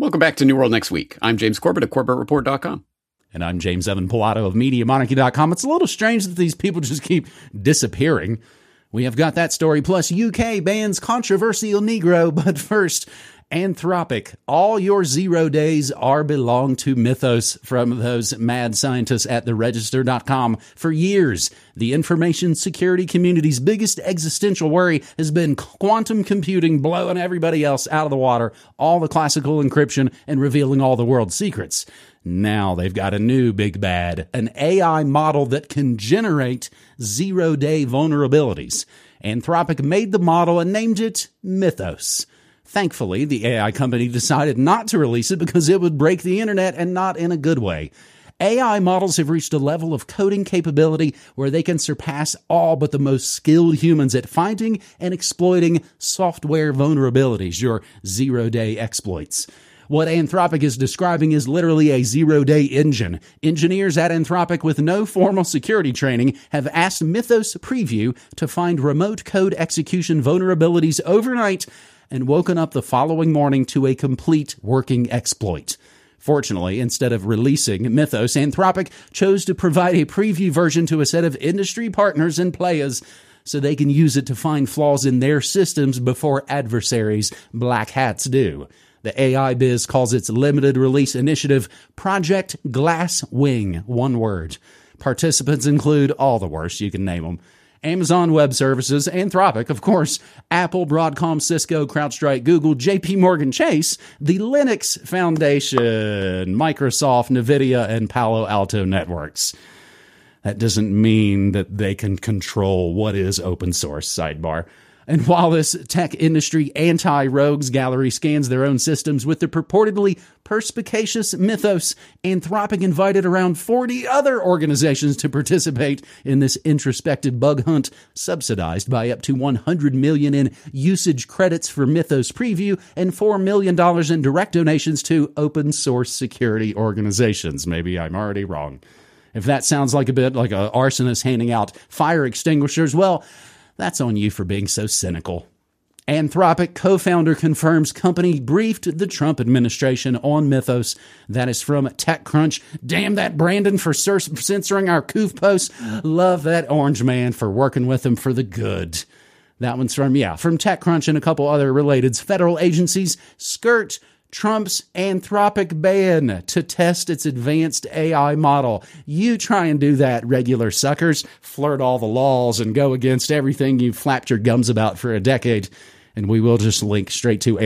Welcome back to New World Next Week. I'm James Corbett of CorbettReport.com. And I'm James Evan Pilato of MediaMonarchy.com. It's a little strange that these people just keep disappearing. We have got that story, plus UK bans controversial Negro. But first, Anthropic. All your 0 days are belong to Mythos from those mad scientists at theregister.com. For years, the information security community's biggest existential worry has been quantum computing blowing everybody else out of the water, all the classical encryption, and revealing all the world's secrets. Now they've got a new big bad, an AI model that can generate 0-day vulnerabilities. Anthropic made the model and named it Mythos. Thankfully, the AI company decided not to release it because it would break the internet, and not in a good way. AI models have reached a level of coding capability where they can surpass all but the most skilled humans at finding and exploiting software vulnerabilities, your 0-day exploits. What Anthropic is describing is literally a 0-day engine. Engineers at Anthropic with no formal security training have asked Mythos Preview to find remote code execution vulnerabilities overnight and woken up the following morning to a complete working exploit. Fortunately, instead of releasing Mythos, Anthropic chose to provide a preview version to a set of industry partners and players so they can use it to find flaws in their systems before adversaries, black hats, do. The AI biz calls its limited release initiative Project Glasswing, one word. Participants include all the worst, you can name them. Amazon Web Services, Anthropic, of course, Apple, Broadcom, Cisco, CrowdStrike, Google, JP Morgan Chase, the Linux Foundation, Microsoft, NVIDIA, and Palo Alto Networks. That doesn't mean that they can control what is open source, sidebar. And while this tech industry anti-rogues gallery scans their own systems with the purportedly perspicacious Mythos, Anthropic invited around 40 other organizations to participate in this introspective bug hunt, subsidized by up to $100 million in usage credits for Mythos Preview and $4 million in direct donations to open source security organizations. Maybe I'm already wrong. If that sounds like a bit like an arsonist handing out fire extinguishers, well, that's on you for being so cynical. Anthropic co-founder confirms company briefed the Trump administration on Mythos. That is from TechCrunch. Damn that Brandon for censoring our Coof posts. Love that orange man for working with him for the good. That one's from TechCrunch and a couple other related federal agencies. Skirt Trump's Anthropic ban to test its advanced AI model. You try and do that, regular suckers. Flirt all the laws and go against everything you've flapped your gums about for a decade. And we will just link straight to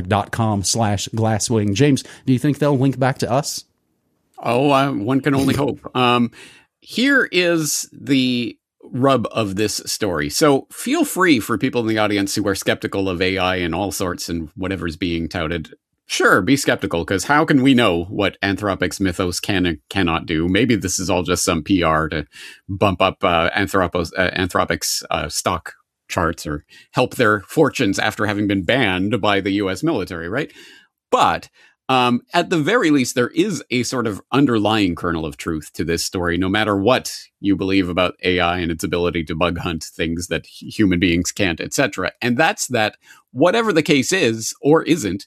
anthropic.com/glasswing. James, do you think they'll link back to us? Oh, one can only hope. Here is the rub of this story. So feel free for people in the audience who are skeptical of AI and all sorts and whatever's being touted. Sure, be skeptical, because how can we know what Anthropic's Mythos can and cannot do? Maybe this is all just some PR to bump up Anthropic's stock charts or help their fortunes after having been banned by the U.S. military, right? But at the very least, there is a sort of underlying kernel of truth to this story, no matter what you believe about AI and its ability to bug hunt things that human beings can't, etc. And that's that whatever the case is or isn't,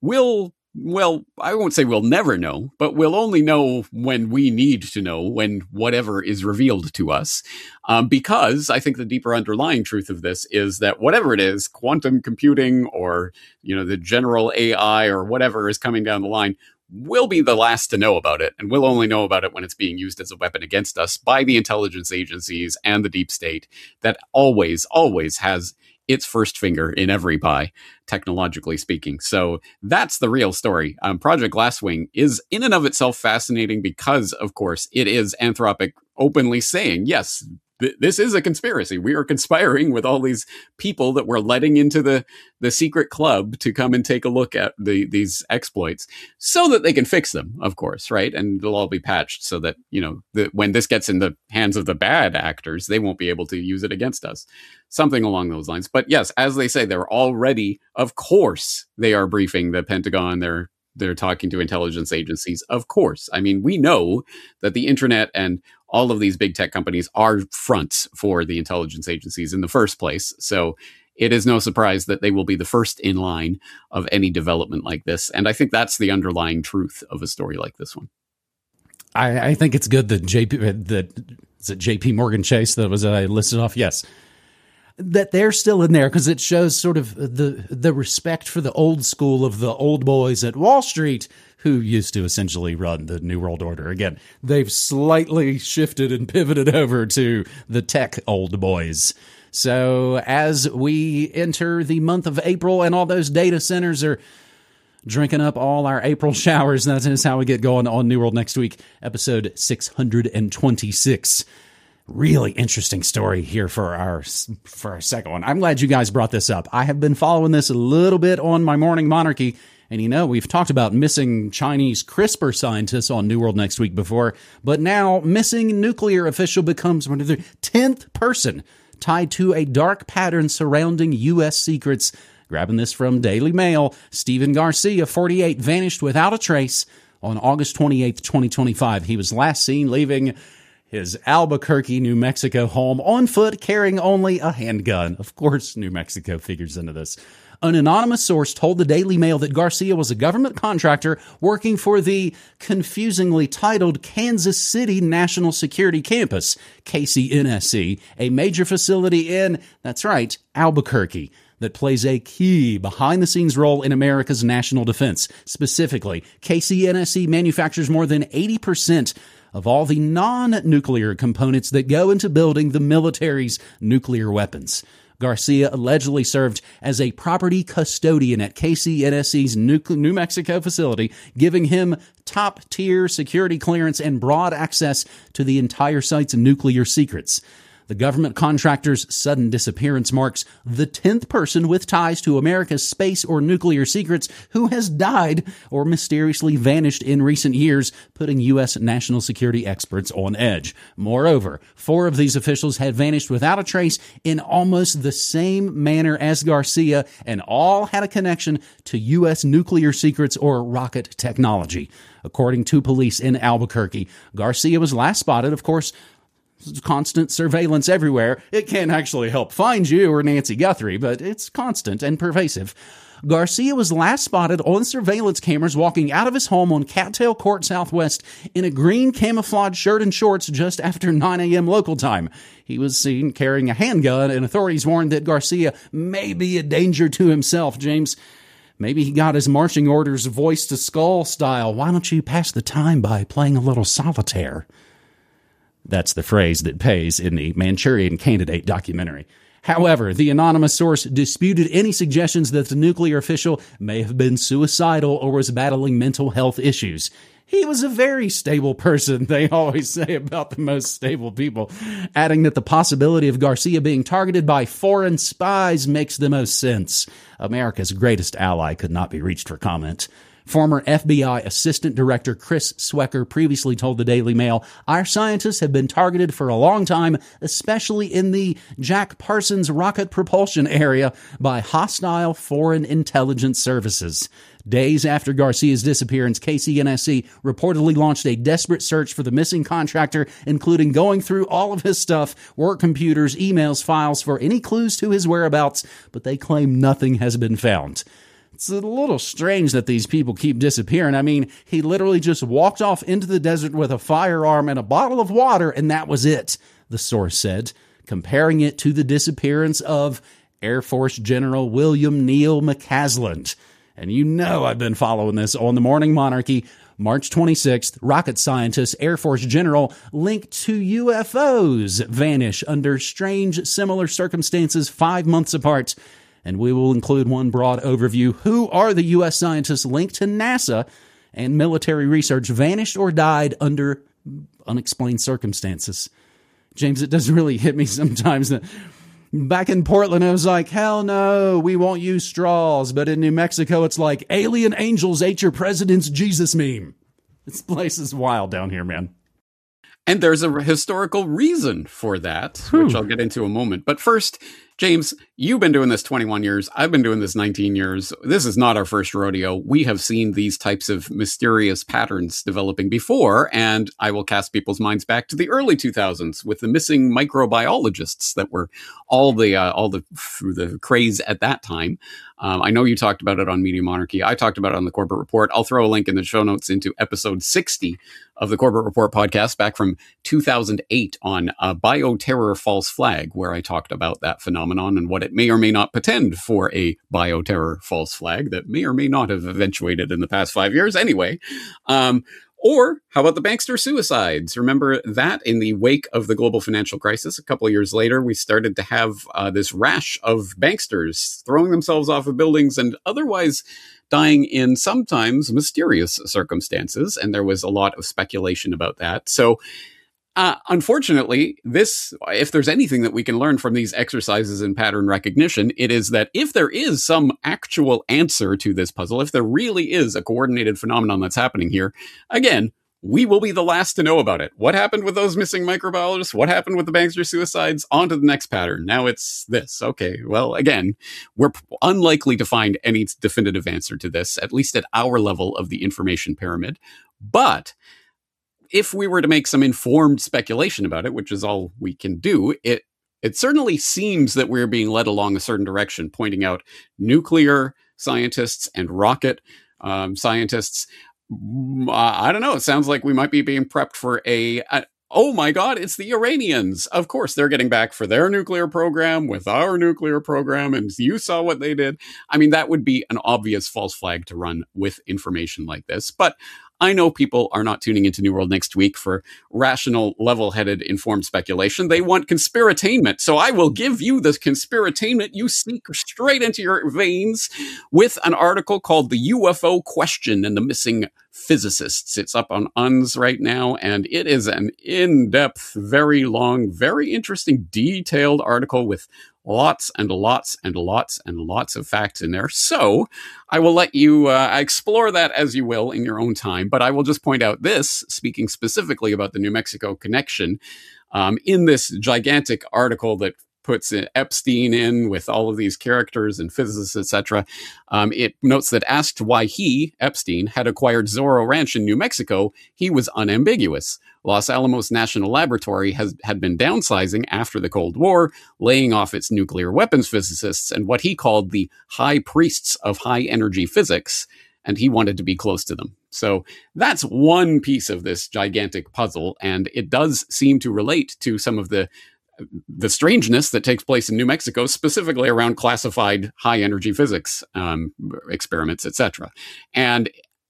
I won't say we'll never know, but we'll only know when we need to know, when whatever is revealed to us. Because I think the deeper underlying truth of this is that whatever it is, quantum computing or, the general AI or whatever is coming down the line, we'll be the last to know about it. And we'll only know about it when it's being used as a weapon against us by the intelligence agencies and the deep state that always has its first finger in every pie, technologically speaking. So that's the real story. Project Glasswing is in and of itself fascinating because, of course, it is Anthropic openly saying, yes, this is a conspiracy. We are conspiring with all these people that we're letting into the secret club to come and take a look at these exploits so that they can fix them, of course, right? And they'll all be patched so that, when this gets in the hands of the bad actors, they won't be able to use it against us. Something along those lines. But yes, as they say, they're already, of course, they are briefing the Pentagon. They're talking to intelligence agencies. Of course. I mean, we know that the internet and all of these big tech companies are fronts for the intelligence agencies in the first place. So it is no surprise that they will be the first in line of any development like this. And I think that's the underlying truth of a story like this one. I think it's good that is it JP Morgan Chase that was listed off? Yes. That they're still in there because it shows sort of the respect for the old school of the old boys at Wall Street who used to essentially run the New World Order. Again, they've slightly shifted and pivoted over to the tech old boys. So as we enter the month of April and all those data centers are drinking up all our April showers, that is how we get going on New World Next Week, episode 626. Really interesting story here for our second one. I'm glad you guys brought this up. I have been following this a little bit on my Morning Monarchy, and we've talked about missing Chinese CRISPR scientists on New World Next Week before, but now missing nuclear official becomes one of the 10th person tied to a dark pattern surrounding U.S. secrets. Grabbing this from Daily Mail, Stephen Garcia, 48, vanished without a trace on August 28th, 2025. He was last seen leaving his Albuquerque, New Mexico home on foot, carrying only a handgun. Of course, New Mexico figures into this. An anonymous source told the Daily Mail that Garcia was a government contractor working for the confusingly titled Kansas City National Security Campus, KCNSC, a major facility in, that's right, Albuquerque, that plays a key behind-the-scenes role in America's national defense. Specifically, KCNSC manufactures more than 80% of all the non-nuclear components that go into building the military's nuclear weapons. Garcia allegedly served as a property custodian at KCNSC's New Mexico facility, giving him top-tier security clearance and broad access to the entire site's nuclear secrets. The government contractor's sudden disappearance marks the 10th person with ties to America's space or nuclear secrets who has died or mysteriously vanished in recent years, putting U.S. national security experts on edge. Moreover, 4 of these officials had vanished without a trace in almost the same manner as Garcia, and all had a connection to U.S. nuclear secrets or rocket technology. According to police in Albuquerque, Garcia was last spotted, of course, constant surveillance everywhere. It can't actually help find you or Nancy Guthrie, but it's constant and pervasive. Garcia was last spotted on surveillance cameras walking out of his home on Cattail Court Southwest in a green camouflage shirt and shorts just after 9 a.m. local time. He was seen carrying a handgun, and authorities warned that Garcia may be a danger to himself. James, maybe he got his marching orders voice to skull style. Why don't you pass the time by playing a little solitaire? That's the phrase that pays in the Manchurian Candidate documentary. However, the anonymous source disputed any suggestions that the nuclear official may have been suicidal or was battling mental health issues. He was a very stable person, they always say about the most stable people, adding that the possibility of Garcia being targeted by foreign spies makes the most sense. America's greatest ally could not be reached for comment. Former FBI Assistant Director Chris Swecker previously told the Daily Mail, "Our scientists have been targeted for a long time, especially in the Jack Parsons rocket propulsion area, by hostile foreign intelligence services." Days after Garcia's disappearance, KCNSC reportedly launched a desperate search for the missing contractor, including going through all of his stuff, work computers, emails, files, for any clues to his whereabouts, but they claim nothing has been found. It's a little strange that these people keep disappearing. I mean, he literally just walked off into the desert with a firearm and a bottle of water, and that was it, the source said, comparing it to the disappearance of Air Force General William Neal McCasland. And I've been following this on the Morning Monarchy. March 26th, rocket scientist, Air Force General linked to UFOs vanish under strange, similar circumstances 5 months apart. And we will include one broad overview. Who are the U.S. scientists linked to NASA and military research vanished or died under unexplained circumstances? James, it doesn't really hit me sometimes that back in Portland, I was like, hell no, we won't use straws. But in New Mexico, it's like alien angels ate your president's Jesus meme. This place is wild down here, man. And there's a historical reason for that, which I'll get into in a moment. But first, James, you've been doing this 21 years. I've been doing this 19 years. This is not our first rodeo. We have seen these types of mysterious patterns developing before, and I will cast people's minds back to the early 2000s with the missing microbiologists that were all the craze at that time. I know you talked about it on Media Monarchy. I talked about it on the Corbett Report. I'll throw a link in the show notes into episode 60 of the Corbett Report podcast back from 2008 on bioterror false flag, where I talked about that phenomenon and what it may or may not portend for a bioterror false flag that may or may not have eventuated in the past 5 years. Anyway, or how about the bankster suicides? Remember that in the wake of the global financial crisis, a couple of years later, we started to have this rash of banksters throwing themselves off of buildings and otherwise dying in sometimes mysterious circumstances. And there was a lot of speculation about that. So unfortunately, if there's anything that we can learn from these exercises in pattern recognition, it is that if there is some actual answer to this puzzle, if there really is a coordinated phenomenon that's happening here, again, we will be the last to know about it. What happened with those missing microbiologists? What happened with the bankster suicides? On to the next pattern. Now it's this. Okay, well, again, we're unlikely to find any definitive answer to this, at least at our level of the information pyramid. But if we were to make some informed speculation about it, which is all we can do, it certainly seems that we're being led along a certain direction, pointing out nuclear scientists and rocket scientists. I don't know. It sounds like we might be being prepped for oh my God, it's the Iranians. Of course, they're getting back for their nuclear program with our nuclear program. And you saw what they did. I mean, that would be an obvious false flag to run with information like this. But I know people are not tuning into New World Next Week for rational, level-headed, informed speculation. They want conspiratainment. So I will give you the conspiratainment you sneak straight into your veins with an article called The UFO Question and the Missing Physicists. It's up on UNS right now, and it is an in-depth, very long, very interesting, detailed article with lots and lots and lots and lots of facts in there. So I will let you explore that as you will in your own time. But I will just point out this, speaking specifically about the New Mexico connection, in this gigantic article that puts Epstein in with all of these characters and physicists, etc. It notes that asked why he, Epstein, had acquired Zorro Ranch in New Mexico, he was unambiguous. Los Alamos National Laboratory had been downsizing after the Cold War, laying off its nuclear weapons physicists and what he called the high priests of high energy physics, and he wanted to be close to them. So that's one piece of this gigantic puzzle, and it does seem to relate to some of the strangeness that takes place in New Mexico, specifically around classified high energy physics experiments, etc. And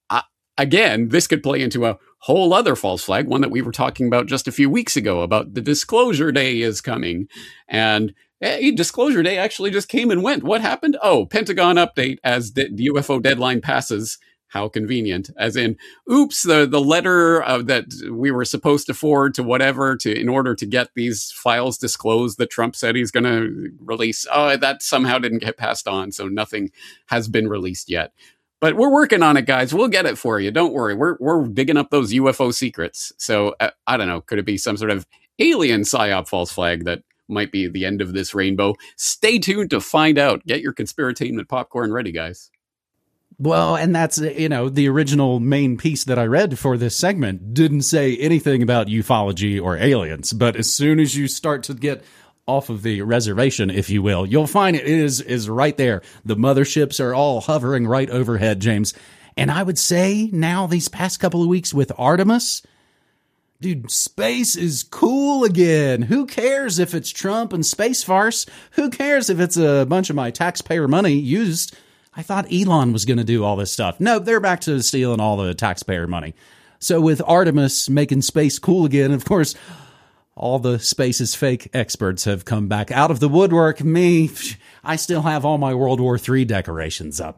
again, this could play into a whole other false flag, one that we were talking about just a few weeks ago about the Disclosure Day is coming. And Disclosure Day actually just came and went. What happened? Oh, Pentagon update as the UFO deadline passes. How convenient. As in, oops, the letter that we were supposed to forward to whatever in order to get these files disclosed that Trump said he's going to release. Oh, that somehow didn't get passed on, so nothing has been released yet. But we're working on it, guys. We'll get it for you. Don't worry. We're digging up those UFO secrets. So I don't know. Could it be some sort of alien psyop false flag that might be the end of this rainbow? Stay tuned to find out. Get your conspiratainment popcorn ready, guys. Well, and that's, the original main piece that I read for this segment didn't say anything about ufology or aliens. But as soon as you start to get off of the reservation, if you will, you'll find it is right there. The motherships are all hovering right overhead, James. And I would say now these past couple of weeks with Artemis, dude, space is cool again. Who cares if it's Trump and space farce? Who cares if it's a bunch of my taxpayer money used? I thought Elon was going to do all this stuff. No, they're back to stealing all the taxpayer money. So with Artemis making space cool again, of course, all the space is fake experts have come back out of the woodwork. Me, I still have all my World War III decorations up.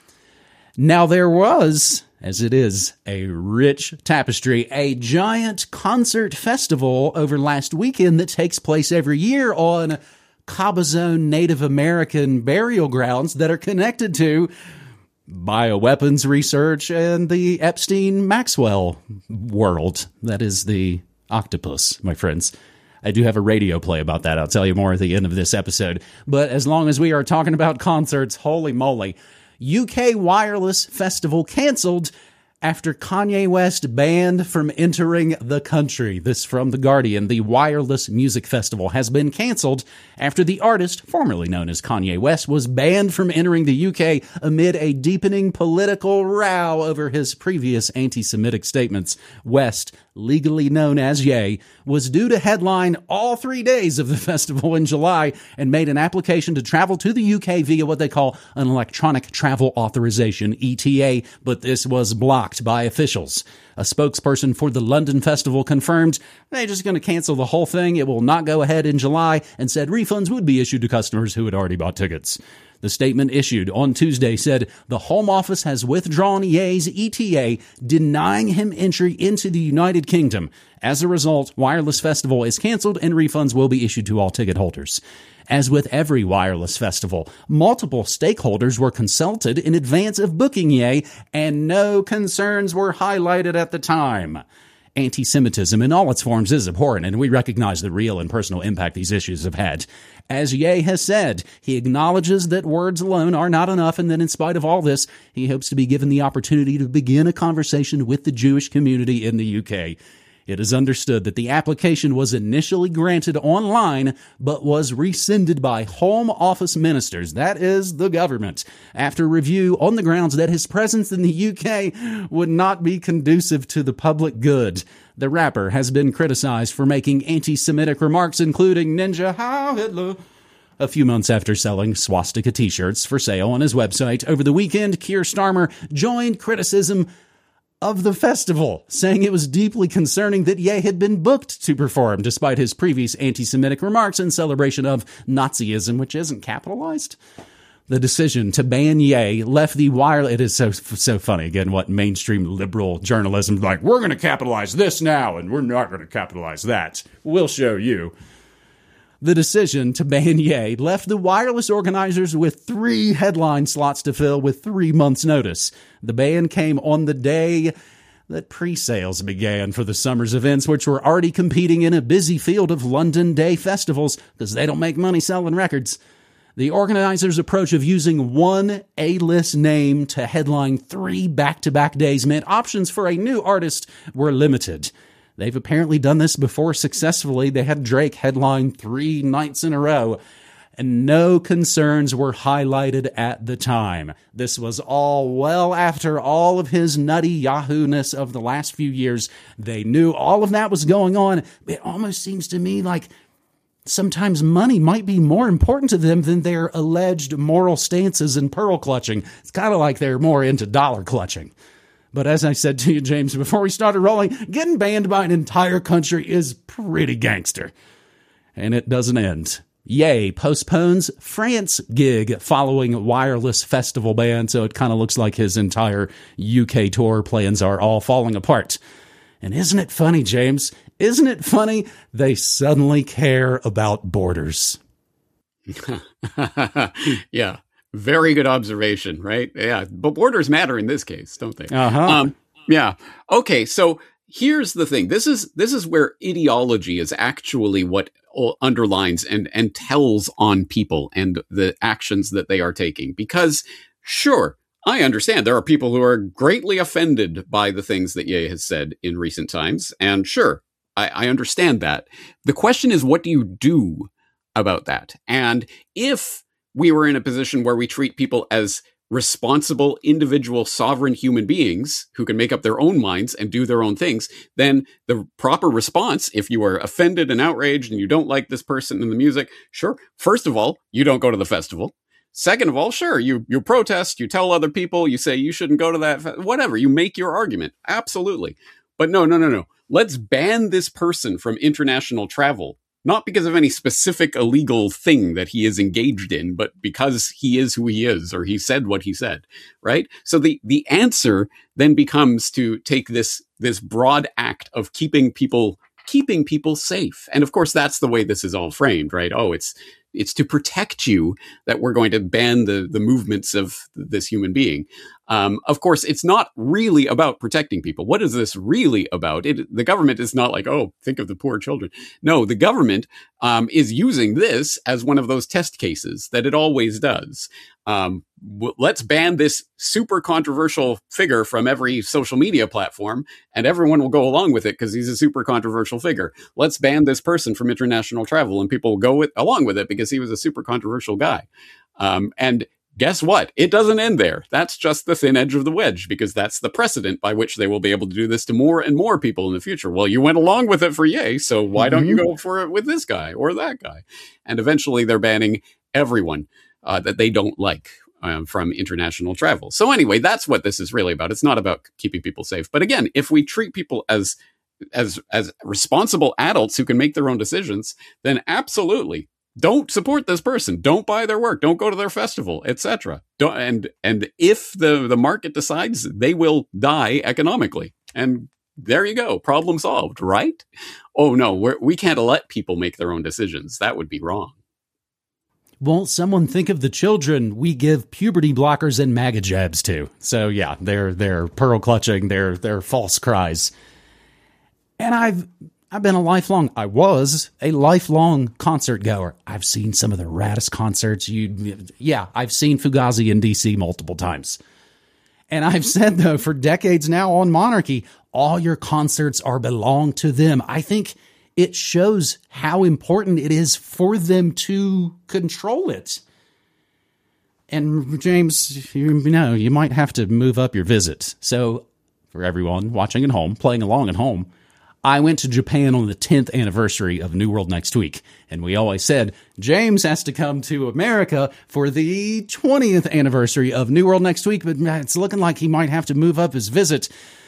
Now there was, as it is, a rich tapestry, a giant concert festival over last weekend that takes place every year on Cabazon Native American burial grounds that are connected to bioweapons research and the Epstein-Maxwell world. That is the octopus, my friends. I do have a radio play about that. I'll tell you more at the end of this episode. But as long as we are talking about concerts, holy moly. UK Wireless Festival canceled after Kanye West banned from entering the country. This from The Guardian. The Wireless Music Festival has been canceled after the artist, formerly known as Kanye West, was banned from entering the UK amid a deepening political row over his previous anti-Semitic statements. West, legally known as Ye, was due to headline all 3 days of the festival in July and made an application to travel to the UK via what they call an electronic travel authorization, ETA, but this was blocked by officials. A spokesperson for the London Festival confirmed they're just going to cancel the whole thing. It will not go ahead in July, and said refunds would be issued to customers who had already bought tickets. The statement issued on Tuesday said the Home Office has withdrawn Ye's ETA, denying him entry into the United Kingdom. As a result, Wireless Festival is canceled and refunds will be issued to all ticket holders. As with every wireless festival, multiple stakeholders were consulted in advance of booking Ye, and no concerns were highlighted at the time. Anti-Semitism in all its forms is abhorrent, and we recognize the real and personal impact these issues have had. As Ye has said, he acknowledges that words alone are not enough, and that in spite of all this, he hopes to be given the opportunity to begin a conversation with the Jewish community in the UK. It is understood that the application was initially granted online, but was rescinded by Home Office ministers, that is, the government, after review on the grounds that his presence in the UK would not be conducive to the public good. The rapper has been criticized for making anti-Semitic remarks, including Ninja How Hitler, a few months after selling swastika t-shirts for sale on his website. Over the weekend, Keir Starmer joined criticism of the festival, saying it was deeply concerning that Ye had been booked to perform despite his previous anti-Semitic remarks in celebration of Nazism, which isn't capitalized. The decision to ban Ye left the wireless. It is so funny, again, what mainstream liberal journalism is like, we're going to capitalize this now, and we're not going to capitalize that. We'll show you. The decision to ban Ye left the wireless organizers with 3 headline slots to fill with 3 months' notice. The ban came on the day that pre-sales began for the summer's events, which were already competing in a busy field of London Day festivals because they don't make money selling records. The organizers' approach of using one A-list name to headline 3 back-to-back days meant options for a new artist were limited. They've apparently done this before successfully. They had Drake headline 3 nights in a row, and no concerns were highlighted at the time. This was all well after all of his nutty Yahoo-ness of the last few years. They knew all of that was going on. It almost seems to me like sometimes money might be more important to them than their alleged moral stances and pearl clutching. It's kind of like they're more into dollar clutching. But as I said to you, James, before we started rolling, getting banned by an entire country is pretty gangster. And it doesn't end. Ye postpones France gig following wireless festival ban, so it kind of looks like his entire UK tour plans are all falling apart. And isn't it funny, James? Isn't it funny? They suddenly care about borders. Yeah. Very good observation, right? Yeah, but borders matter in this case, don't they? Yeah. Okay, so here's the thing. This is where ideology is actually what underlines and tells on people and the actions that they are taking. Because, sure, I understand there are people who are greatly offended by the things that Ye has said in recent times. And sure, I understand that. The question is, what do you do about that? And if we were in a position where we treat people as responsible, individual, sovereign human beings who can make up their own minds and do their own things, then the proper response, if you are offended and outraged and you don't like this person in the music, sure, first of all, you don't go to the festival. Second of all, sure, you protest, you tell other people, you say you shouldn't go to that, whatever, you make your argument. Absolutely. But no. Let's ban this person from international travel. Not because of any specific illegal thing that he is engaged in, but because he is who he is, or he said what he said, right? So the answer then becomes to take this broad act of keeping people safe. And of course, that's the way this is all framed, right? Oh, it's to protect you that we're going to ban the movements of this human being. Of course, it's not really about protecting people. What is this really about? The government is not like, oh, think of the poor children. No, the government is using this as one of those test cases that it always does. Let's ban this super controversial figure from every social media platform, and everyone will go along with it because he's a super controversial figure. Let's ban this person from international travel, and people will go along with it because he was a super controversial guy. And guess what? It doesn't end there. That's just the thin edge of the wedge, because that's the precedent by which they will be able to do this to more and more people in the future. Well, you went along with it for Ye, so why don't you go for it with this guy or that guy? And eventually they're banning everyone that they don't like from international travel. So anyway, that's what this is really about. It's not about keeping people safe. But again, if we treat people as responsible adults who can make their own decisions, then absolutely don't support this person. Don't buy their work. Don't go to their festival, etc. And if the market decides, they will die economically. And there you go. Problem solved, right? Oh, no, we can't let people make their own decisions. That would be wrong. Won't someone think of the children we give puberty blockers and MAGA jabs to? So yeah, they're pearl clutching, they're false cries. And I was a lifelong concert goer. I've seen some of the raddest concerts. I've seen Fugazi in DC multiple times. And I've said, though, for decades now on Monarchy, all your concerts belong to them. I think it shows how important it is for them to control it. And James, you might have to move up your visit. So for everyone watching at home, playing along at home, I went to Japan on the 10th anniversary of New World next week, and we always said James has to come to America for the 20th anniversary of New World next week, but it's looking like he might have to move up his visit.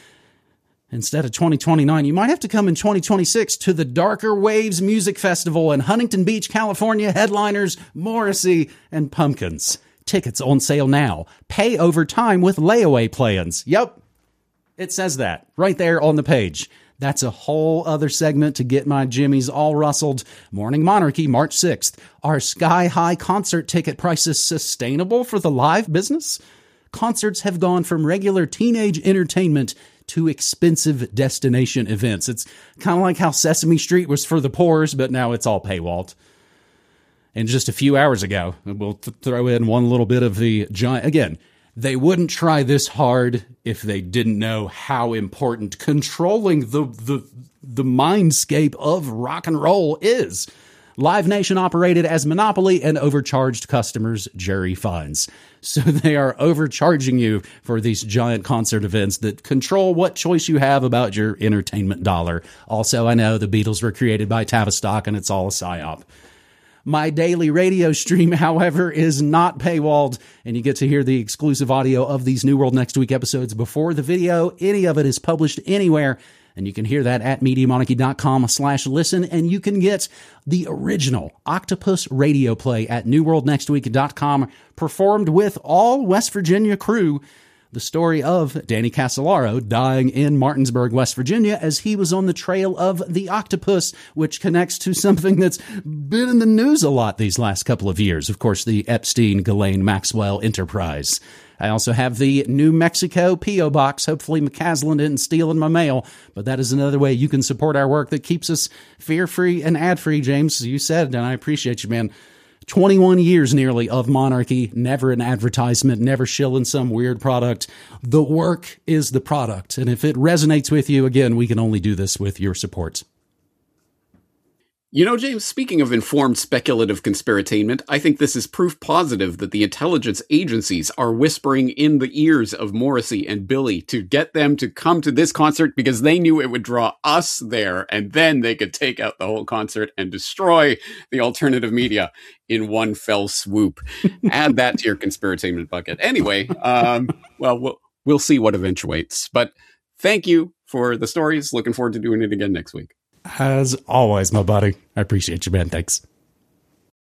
Instead of 2029, you might have to come in 2026 to the Darker Waves Music Festival in Huntington Beach, California. Headliners, Morrissey and Pumpkins. Tickets on sale now. Pay over time with layaway plans. Yep, it says that right there on the page. That's a whole other segment to get my jimmies all rustled. Morning Monarchy, March 6th. Are sky-high concert ticket prices sustainable for the live business? Concerts have gone from regular teenage entertainment to expensive destination events. It's kind of like how Sesame Street was for the poors, but now it's all paywalled. And just a few hours ago, we'll throw in one little bit of the giant... Again, they wouldn't try this hard if they didn't know how important controlling the mindscape of rock and roll is. Live Nation operated as monopoly and overcharged customers jury fines. So they are overcharging you for these giant concert events that control what choice you have about your entertainment dollar. Also, I know the Beatles were created by Tavistock and it's all a psyop. My daily radio stream, however, is not paywalled, and you get to hear the exclusive audio of these New World Next Week episodes before the video. Any of it is published anywhere, and you can hear that at MediaMonarchy.com/listen, and you can get the original Octopus radio play at NewWorldNextWeek.com, performed with all West Virginia crew. The story of Danny Casolaro dying in Martinsburg, West Virginia, as he was on the trail of the octopus, which connects to something that's been in the news a lot these last couple of years. Of course, the Epstein-Ghislaine-Maxwell enterprise. I also have the New Mexico P.O. Box. Hopefully McCaslin didn't steal in my mail, but that is another way you can support our work that keeps us fear-free and ad-free, James. You said, and I appreciate you, man. 21 years nearly of Monarchy, never an advertisement, never shilling some weird product. The work is the product. And if it resonates with you, again, we can only do this with your support. You know, James, speaking of informed speculative conspiratainment, I think this is proof positive that the intelligence agencies are whispering in the ears of Morrissey and Billy to get them to come to this concert because they knew it would draw us there, and then they could take out the whole concert and destroy the alternative media in one fell swoop. Add that to your conspiratainment bucket. Anyway, we'll see what eventuates. But thank you for the stories. Looking forward to doing it again next week. As always, my buddy. I appreciate you, man. Thanks.